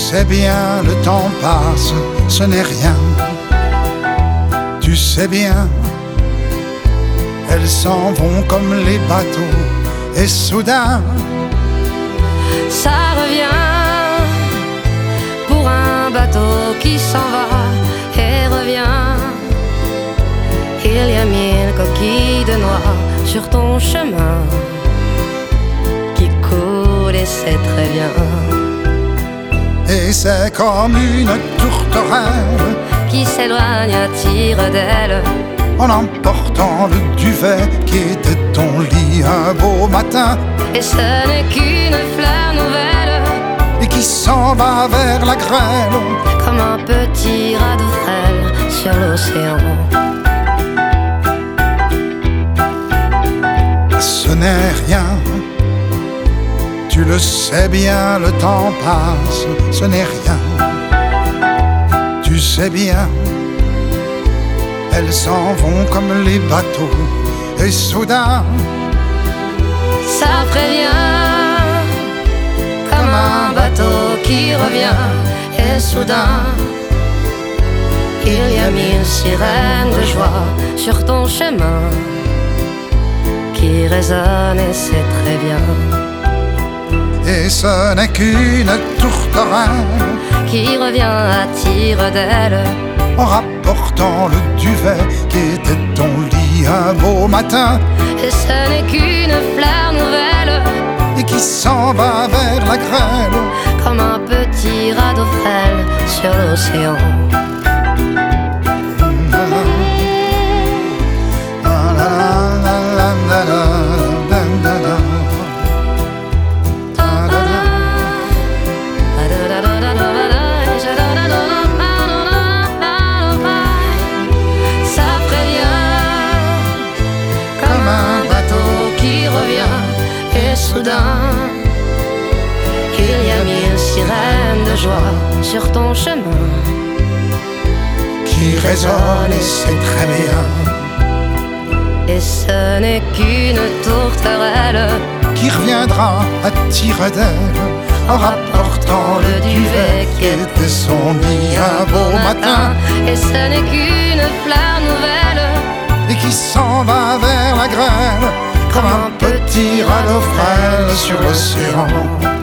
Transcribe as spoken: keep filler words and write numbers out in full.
sais bien, le temps passe, ce n'est rien. Tu sais bien, elles s'en vont comme les bateaux, et soudain, ça revient pour un bateau qui s'en va et revient. Il y a mille coquilles de noix sur ton chemin qui coulent et c'est très bien. Et c'est comme une tourterelle qui s'éloigne à tire d'aile en emportant le duvet qui était ton lit un beau matin. Et ce n'est qu'une fleur nouvelle et qui s'en va vers la grêle comme un petit radeau frêle sur l'océan. Ce n'est rien, tu le sais bien, le temps passe, ce n'est rien. Tu sais bien, elles s'en vont comme les bateaux, et soudain, ça prévient comme un bateau qui revient. Et soudain, il y a mille sirènes de joie sur ton chemin qui résonnent et c'est très bien. Et ce n'est qu'une tourterelle qui revient à tire d'aile en rapportant le duvet qui était ton lit un beau matin. Et ce n'est qu'une fleur nouvelle et qui s'en va vers la grêle comme un petit radeau frêle sur l'océan. Ça prévient comme un bateau qui revient. Et soudain, il y a mille sirènes de joie sur ton chemin qui résonne et c'est très bien. Et ce n'est qu'une tourterelle qui reviendra à tire d'aile en rapportant le duvet qui était son lit un beau matin. Et ce n'est qu'une fleur nouvelle et qui s'en va vers la grêle comme un petit radeau frêle sur l'océan.